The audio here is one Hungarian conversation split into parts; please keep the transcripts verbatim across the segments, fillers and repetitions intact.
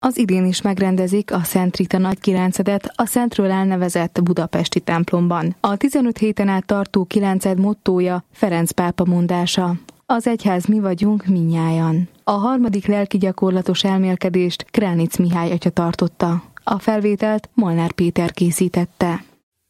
Az idén is megrendezik a Szent Rita nagykiráncedet a Szentről elnevezett budapesti templomban. A tizenöt héten át tartó kiránced mottója Ferenc pápa mondása: az egyház mi vagyunk minnyájan. A harmadik lelki gyakorlatos elmélkedést Kránic Mihály atya tartotta. A felvételt Molnár Péter készítette.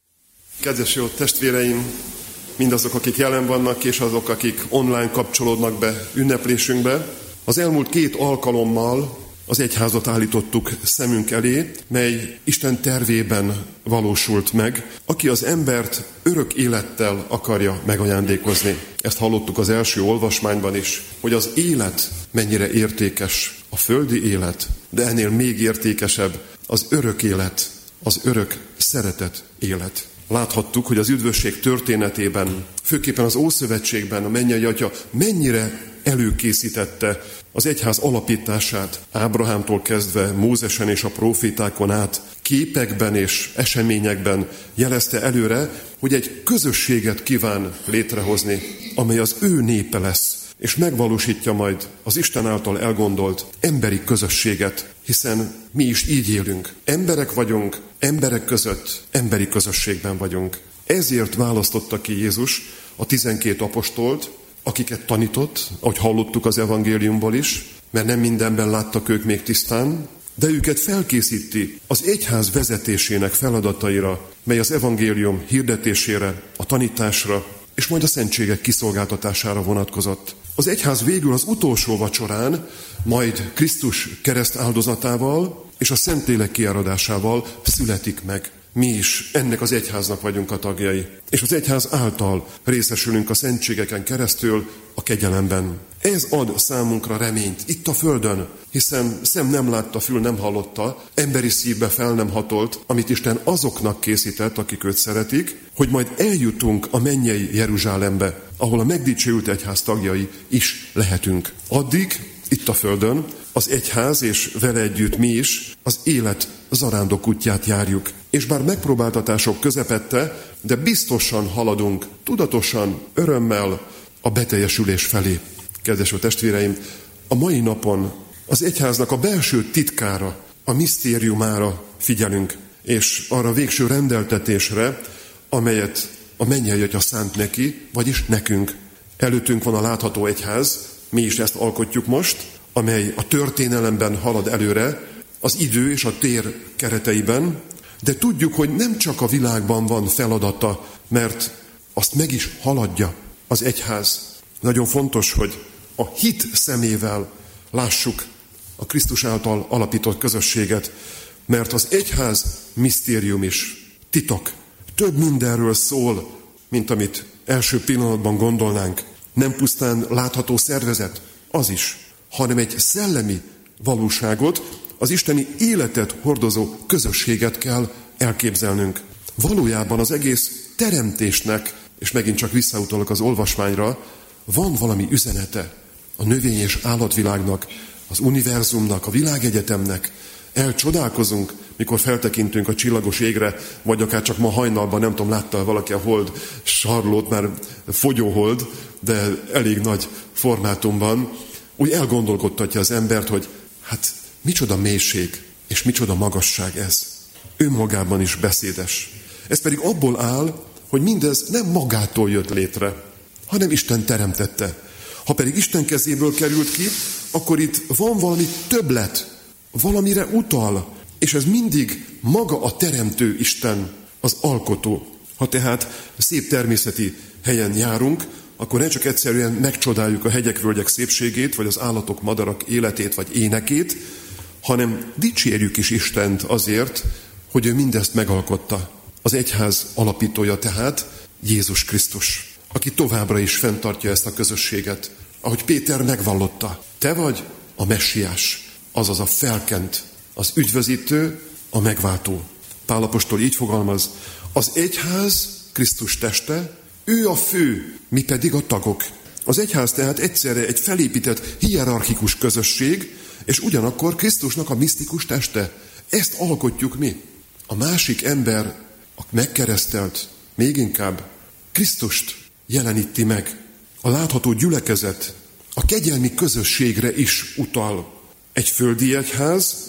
Kedves jó testvéreim, mindazok, akik jelen vannak, és azok, akik online kapcsolódnak be ünneplésünkbe, az elmúlt két alkalommal az egyházat állítottuk szemünk elé, mely Isten tervében valósult meg, aki az embert örök élettel akarja megajándékozni. Ezt hallottuk az első olvasmányban is, hogy az élet mennyire értékes, a földi élet, de ennél még értékesebb az örök élet, az örök szeretet élet. Láthattuk, hogy az üdvösség történetében, főképpen az Ószövetségben a mennyei Atya mennyire előkészítette az egyház alapítását, Ábrahámtól kezdve Mózesen és a prófétákon át, képekben és eseményekben jelezte előre, hogy egy közösséget kíván létrehozni, amely az ő népe lesz, és megvalósítja majd az Isten által elgondolt emberi közösséget, hiszen mi is így élünk. Emberek vagyunk, emberek között, emberi közösségben vagyunk. Ezért választotta ki Jézus a tizenkét apostolt, akiket tanított, ahogy hallottuk az evangéliumból is, mert nem mindenben láttak ők még tisztán, de őket felkészíti az egyház vezetésének feladataira, mely az evangélium hirdetésére, a tanításra, és majd a szentségek kiszolgáltatására vonatkozott. Az egyház végül az utolsó vacsorán, majd Krisztus kereszt áldozatával és a Szentlélek kiáradásával születik meg. Mi is ennek az egyháznak vagyunk a tagjai, és az egyház által részesülünk a szentségeken keresztül a kegyelemben. Ez ad számunkra reményt itt a földön, hiszen szem nem látta, fül nem hallotta, emberi szívbe fel nem hatolt, amit Isten azoknak készített, akik őt szeretik, hogy majd eljutunk a mennyei Jeruzsálembe, ahol a megdicsőült egyház tagjai is lehetünk. Addig itt a földön az egyház és vele együtt mi is az élet zarándok útját járjuk. És bár megpróbáltatások közepette, de biztosan haladunk, tudatosan, örömmel a beteljesülés felé. Kedves testvéreim, a mai napon az egyháznak a belső titkára, a misztériumára figyelünk, és arra a végső rendeltetésre, amelyet a mennyei Atya szánt neki, vagyis nekünk. Előttünk van a látható egyház, mi is ezt alkotjuk most, amely a történelemben halad előre, az idő és a tér kereteiben, de tudjuk, hogy nem csak a világban van feladata, mert azt meg is haladja az egyház. Nagyon fontos, hogy a hit szemével lássuk a Krisztus által alapított közösséget, mert az egyház misztérium is, titok. Több mindenről szól, mint amit első pillanatban gondolnánk. Nem pusztán látható szervezet, az is, hanem egy szellemi valóságot, az isteni életet hordozó közösséget kell elképzelnünk. Valójában az egész teremtésnek, és megint csak visszautalok az olvasmányra, van valami üzenete a növény- és állatvilágnak, az univerzumnak, a világegyetemnek. Elcsodálkozunk, mikor feltekintünk a csillagos égre, vagy akár csak ma hajnalban, nem tudom, látta valaki a hold sarlót, már fogyóhold, de elég nagy formátumban, úgy elgondolkodtatja az embert, hogy hát micsoda mélység, és micsoda magasság ez. Önmagában is beszédes. Ez pedig abból áll, hogy mindez nem magától jött létre, hanem Isten teremtette. Ha pedig Isten kezéből került ki, akkor itt van valami többlet, valamire utal, és ez mindig maga a teremtő Isten, az alkotó. Ha tehát szép természeti helyen járunk, akkor ne csak egyszerűen megcsodáljuk a hegyek, völgyek szépségét, vagy az állatok, madarak életét, vagy énekét, hanem dicsérjük is Istent azért, hogy ő mindezt megalkotta. Az egyház alapítója tehát Jézus Krisztus, aki továbbra is fenntartja ezt a közösséget. Ahogy Péter megvallotta, te vagy a messiás, azaz a felkent, az üdvözítő, a megváltó. Pál apostol így fogalmaz, az egyház Krisztus teste, ő a fő, mi pedig a tagok. Az egyház tehát egyszerre egy felépített hierarchikus közösség, és ugyanakkor Krisztusnak a misztikus teste. Ezt alkotjuk mi. A másik ember, a megkeresztelt, még inkább Krisztust jeleníti meg. A látható gyülekezet a kegyelmi közösségre is utal. Egy földi egyház,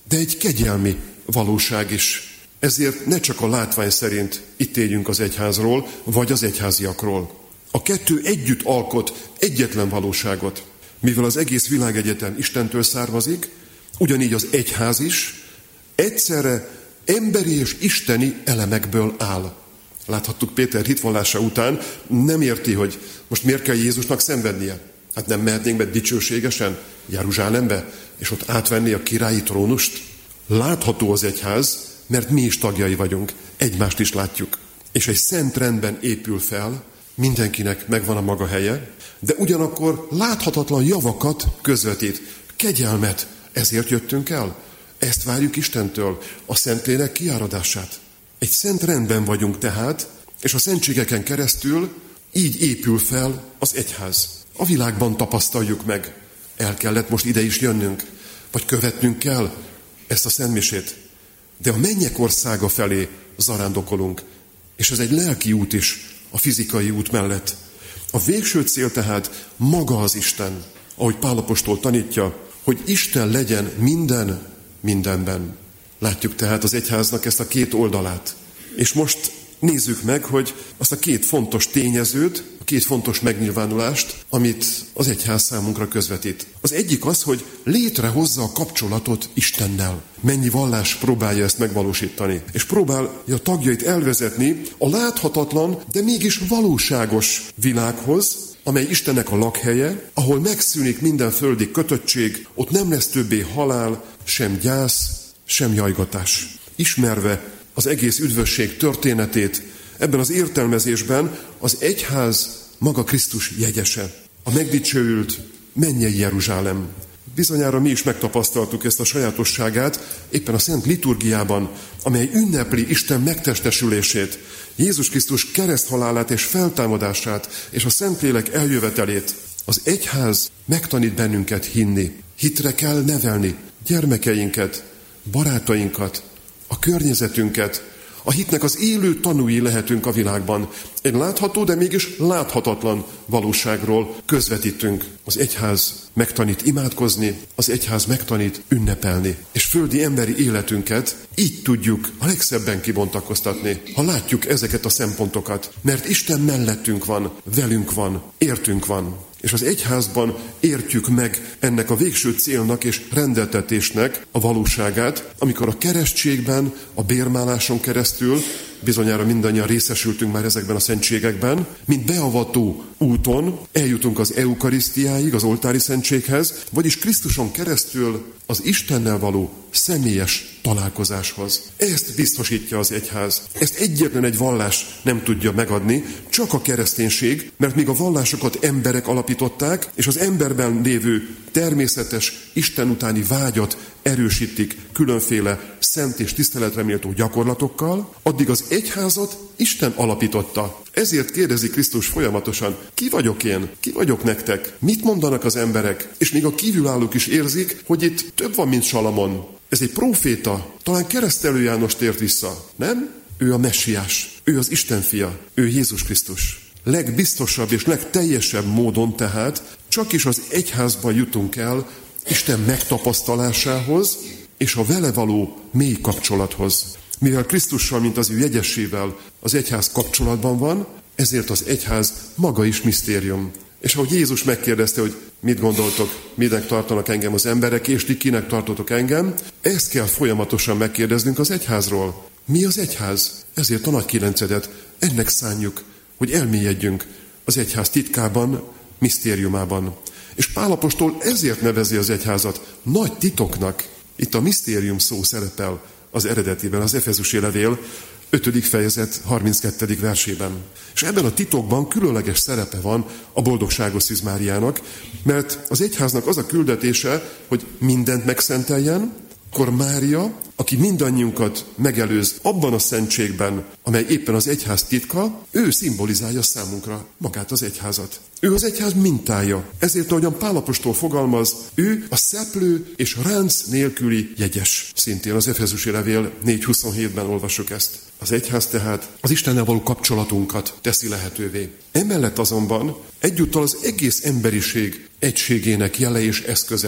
de egy kegyelmi valóság is. Ezért ne csak a látvány szerint ítéljünk az egyházról, vagy az egyháziakról. A kettő együtt alkot egyetlen valóságot. Mivel az egész világegyetem Istentől származik, ugyanígy az egyház is egyszerre emberi és isteni elemekből áll. Láthattuk Péter hitvallása után, nem érti, hogy most miért kell Jézusnak szenvednie. Hát nem mehetnénk be dicsőségesen Jeruzsálembe, és ott átvenni a királyi trónust? Látható az egyház, mert mi is tagjai vagyunk, egymást is látjuk. És egy szent rendben épül fel, mindenkinek megvan a maga helye, de ugyanakkor láthatatlan javakat közvetít, kegyelmet. Ezért jöttünk el. Ezt várjuk Istentől, a Szentlélek kiáradását. Egy szent rendben vagyunk tehát, és a szentségeken keresztül így épül fel az egyház. A világban tapasztaljuk meg. El kellett most ide is jönnünk, vagy követnünk kell ezt a szentmisét. De a mennyek országa felé zarándokolunk, és ez egy lelki út is a fizikai út mellett. A végső cél tehát maga az Isten, ahogy Pál apostol tanítja, hogy Isten legyen minden mindenben. Látjuk tehát az egyháznak ezt a két oldalát. És most nézzük meg, hogy azt a két fontos tényezőt, a két fontos megnyilvánulást, amit az egyház számunkra közvetít. Az egyik az, hogy létrehozza a kapcsolatot Istennel. Mennyi vallás próbálja ezt megvalósítani. És próbálja a tagjait elvezetni a láthatatlan, de mégis valóságos világhoz, amely Istennek a lakhelye, ahol megszűnik minden földi kötöttség, ott nem lesz többé halál, sem gyász, sem jajgatás. Ismerve az egész üdvösség történetét, ebben az értelmezésben az egyház maga Krisztus jegyese, a megdicsőült mennyei Jeruzsálem. Bizonyára mi is megtapasztaltuk ezt a sajátosságát éppen a Szent Liturgiában, amely ünnepli Isten megtestesülését, Jézus Krisztus kereszthalálát és feltámadását és a Szentlélek eljövetelét. Az egyház megtanít bennünket hinni. Hitre kell nevelni gyermekeinket, barátainkat, a környezetünket. A hitnek az élő tanúi lehetünk a világban. Egy látható, de mégis láthatatlan valóságról közvetítünk. Az egyház megtanít imádkozni, az egyház megtanít ünnepelni. És földi emberi életünket így tudjuk a legszebben kibontakoztatni, ha látjuk ezeket a szempontokat. Mert Isten mellettünk van, velünk van, értünk van. És az egyházban értjük meg ennek a végső célnak és rendeltetésnek a valóságát, amikor a keresztségben, a bérmáláson keresztül, bizonyára mindannyian részesültünk már ezekben a szentségekben, mint beavató úton eljutunk az eukarisztiáig, az oltári szentséghez, vagyis Krisztuson keresztül az Istennel való személyes találkozáshoz. Ezt biztosítja az egyház. Ezt egyetlen egy vallás nem tudja megadni, csak a kereszténység, mert míg a vallásokat emberek alapították, és az emberben lévő természetes Isten utáni vágyat erősítik különféle szent és tiszteletre méltó gyakorlatokkal, addig az egyházat Isten alapította. Ezért kérdezi Krisztus folyamatosan, ki vagyok én? Ki vagyok nektek? Mit mondanak az emberek? És még a kívülállók is érzik, hogy itt több van, mint Salamon. Ez egy próféta, talán Keresztelő János tért vissza, nem? Ő a messiás, ő az Isten fia, ő Jézus Krisztus. Legbiztosabb és legteljesebb módon tehát csak is az egyházban jutunk el Isten megtapasztalásához és a vele való mély kapcsolathoz. Mivel Krisztussal, mint az ő jegyesével az egyház kapcsolatban van, ezért az egyház maga is misztérium. És ahogy Jézus megkérdezte, hogy mit gondoltok, minek tartanak engem az emberek, és ti kinek tartotok engem, ezt kell folyamatosan megkérdeznünk az egyházról. Mi az egyház? Ezért a nagy kilencedet ennek szánjuk, hogy elmélyedjünk az egyház titkában, misztériumában. És Pál apostol ezért nevezi az egyházat nagy titoknak. Itt a misztérium szó szerepel az eredetiben, az Efezusi levél ötödik fejezet harminckettedik versében. És ebben a titokban különleges szerepe van a boldogságos Szűz Máriának, mert az egyháznak az a küldetése, hogy mindent megszenteljen, akkor Mária, aki mindannyiunkat megelőz abban a szentségben, amely éppen az egyház titka, ő szimbolizálja számunkra magát az egyházat. Ő az egyház mintája. Ezért, ahogyan Pál apostol fogalmaz, ő a szeplő és ránc nélküli jegyes. Szintén az Efezusi levél négy huszonhétben olvassuk ezt. Az egyház tehát az Istennel való kapcsolatunkat teszi lehetővé. Emellett azonban egyúttal az egész emberiség egységének jele és eszköze.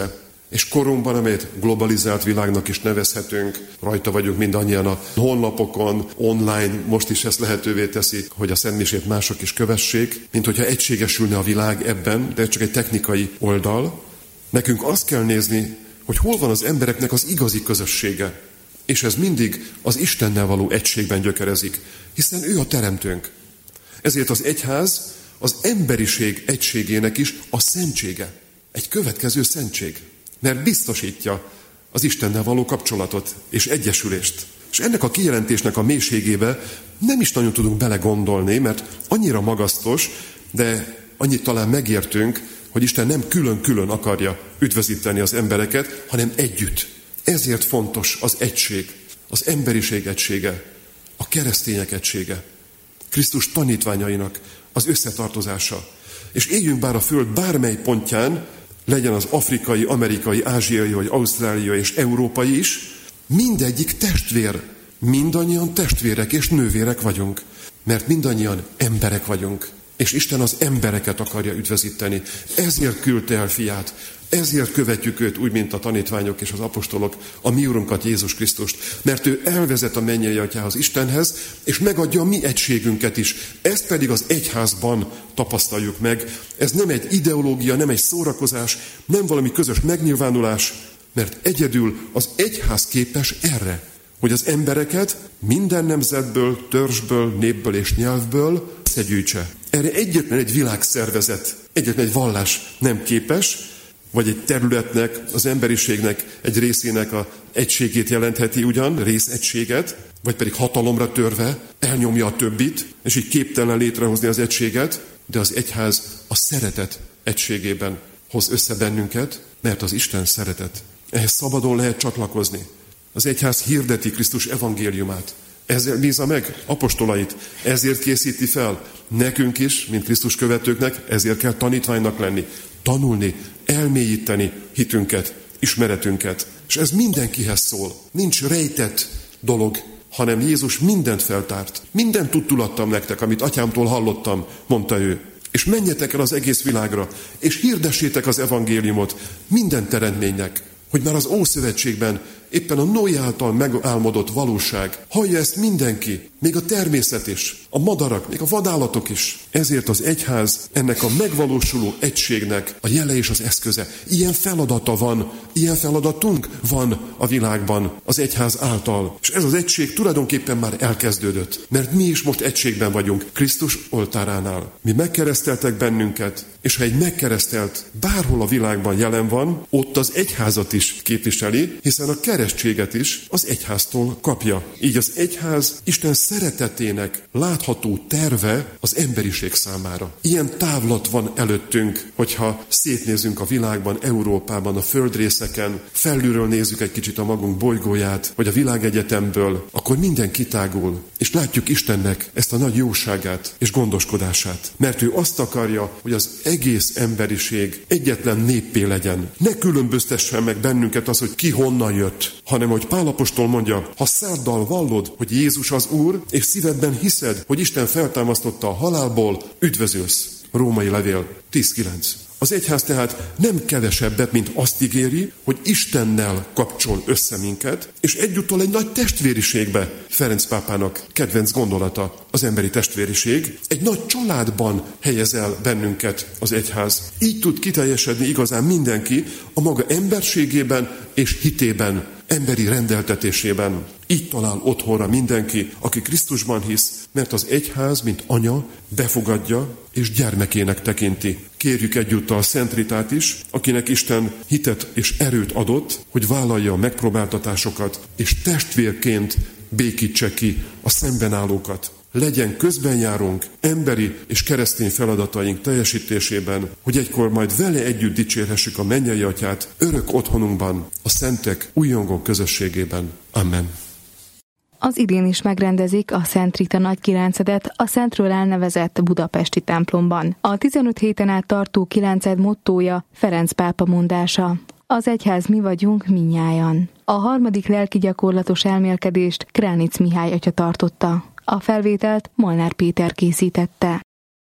És korunkban, amelyet globalizált világnak is nevezhetünk, rajta vagyunk mindannyian a honlapokon, online, most is ezt lehetővé teszi, hogy a szentmisét mások is kövessék, mint hogyha egységesülne a világ ebben, de ez csak egy technikai oldal. Nekünk azt kell nézni, hogy hol van az embereknek az igazi közössége. És ez mindig az Istennel való egységben gyökerezik, hiszen ő a teremtőnk. Ezért az egyház az emberiség egységének is a szentsége. Egy következő szentség. Mert biztosítja az Istennel való kapcsolatot és egyesülést. És ennek a kijelentésnek a mélységébe nem is nagyon tudunk belegondolni, mert annyira magasztos, de annyit talán megértünk, hogy Isten nem külön-külön akarja üdvözíteni az embereket, hanem együtt. Ezért fontos az egység, az emberiség egysége, a keresztények egysége, Krisztus tanítványainak az összetartozása. És éljünk bár a föld bármely pontján, legyen az afrikai, amerikai, ázsiai, vagy ausztráliai és európai is, mindegyik testvér. Mindannyian testvérek és nővérek vagyunk, mert mindannyian emberek vagyunk. És Isten az embereket akarja üdvözíteni. Ezért küldte el fiát. Ezért követjük őt úgy, mint a tanítványok és az apostolok, a mi Urunkat, Jézus Krisztust. Mert ő elvezet a mennyei atyához, Istenhez, és megadja a mi egységünket is. Ezt pedig az egyházban tapasztaljuk meg. Ez nem egy ideológia, nem egy szórakozás, nem valami közös megnyilvánulás, mert egyedül az egyház képes erre, hogy az embereket minden nemzetből, törzsből, népből és nyelvből összegyűjtse. Erre egyetlen egy világszervezet, egyetlen egy vallás nem képes, vagy egy területnek, az emberiségnek egy részének a egységét jelentheti ugyan, részegységet, vagy pedig hatalomra törve elnyomja a többit, és így képtelen létrehozni az egységet, de az egyház a szeretet egységében hoz össze bennünket, mert az Isten szeretet. Ehhez szabadon lehet csatlakozni. Az egyház hirdeti Krisztus evangéliumát. Ezzel bízza meg apostolait, ezért készíti fel nekünk is, mint Krisztus követőknek, ezért kell tanítványnak lenni, tanulni, elmélyíteni hitünket, ismeretünket. És ez mindenkihez szól. Nincs rejtett dolog, hanem Jézus mindent feltárt. Mindent tudtulattam nektek, amit atyámtól hallottam, mondta ő. És menjetek el az egész világra, és hirdessétek az evangéliumot minden teremtménynek, hogy már az Ószövetségben éppen a Noé által megálmodott valóság. Hallja ezt mindenki, még a természet is, a madarak, még a vadállatok is. Ezért az egyház ennek a megvalósuló egységnek a jele és az eszköze. Ilyen feladata van, ilyen feladatunk van a világban az egyház által. És ez az egység tulajdonképpen már elkezdődött, mert mi is most egységben vagyunk Krisztus oltáránál. Mi megkereszteltek bennünket, és ha egy megkeresztelt bárhol a világban jelen van, ott az egyházat is képviseli, hiszen a keresztséget is az egyháztól kapja. Így az egyház Isten szeretetének látható terve az emberiség számára. Ilyen távlat van előttünk, hogyha szétnézünk a világban, Európában, a földrészeken, felülről nézzük egy kicsit a magunk bolygóját, vagy a világegyetemből, akkor minden kitágul, és látjuk Istennek ezt a nagy jóságát és gondoskodását. Mert ő azt akarja, hogy az egész emberiség egyetlen néppé legyen. Ne különböztessen meg bennünket az, hogy ki honnan jött, hanem hogy Pál apostol mondja, ha száddal vallod, hogy Jézus az Úr, és szívedben hiszed, hogy Isten feltámasztotta a halálból, üdvözülsz. Római levél tíz kilenc. Az egyház tehát nem kevesebbet, mint azt ígéri, hogy Istennel kapcsol össze minket, és egyúttal egy nagy testvériségbe. Ferenc pápának kedvenc gondolata az emberi testvériség. Egy nagy családban helyez el bennünket az egyház. Így tud kiteljesedni igazán mindenki a maga emberségében és hitében, emberi rendeltetésében. Így talál otthonra mindenki, aki Krisztusban hisz, mert az egyház, mint anya, befogadja és gyermekének tekinti. Kérjük egyúttal Szent Ritát is, akinek Isten hitet és erőt adott, hogy vállalja a megpróbáltatásokat, és testvérként békítse ki a szembenállókat. Legyen közbenjárunk emberi és keresztény feladataink teljesítésében, hogy egykor majd vele együtt dicsérhessük a mennyei atyát örök otthonunkban, a szentek újongó közösségében. Amen. Az idén is megrendezik a Szent Rita nagykiráncedet a Szentről elnevezett budapesti templomban. A tizenöt héten át tartó kilenced mottója Ferenc pápa mondása. Az egyház mi vagyunk mindnyájan. A harmadik lelki gyakorlatos elmélkedést Kránic Mihály atya tartotta. A felvételt Molnár Péter készítette.